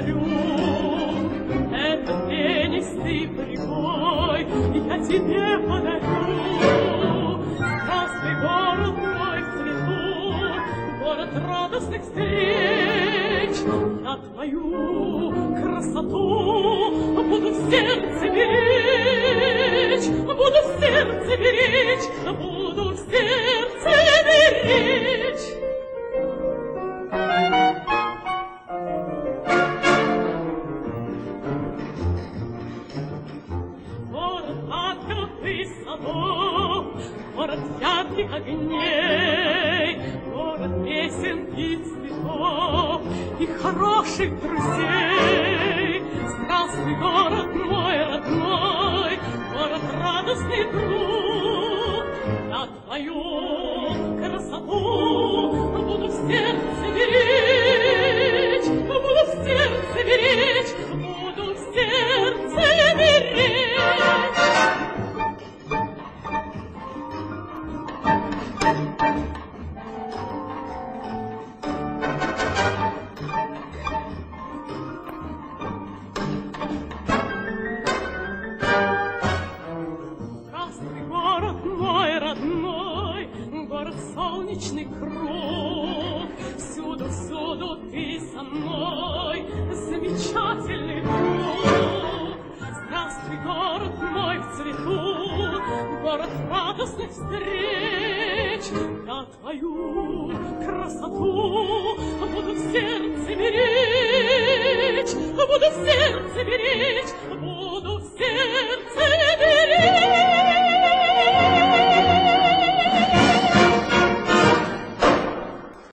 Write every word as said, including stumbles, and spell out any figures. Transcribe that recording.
благодарю. Этот пенистый прибой я тебе подарю. Здравствуй, город мой в цвету, город радостных встреч. Я твою красоту буду в сердце беречь, буду в сердце беречь, буду в сердце беречь. Город открытый садов, город ярких огней, город песен и цветов и хороших друзей. Здравствуй, город мой родной, город радостный друг. Я твою красоту буду в сердце беречь, буду в сердце беречь, буду в сердце беречь. Здравствуй, город мой родной, город солнечный круг. Всюду, всюду ты со мной, замечательный друг. Здравствуй, город мой в цвету, город радостных встреч. Я твою красоту буду в сердце беречь, буду в сердце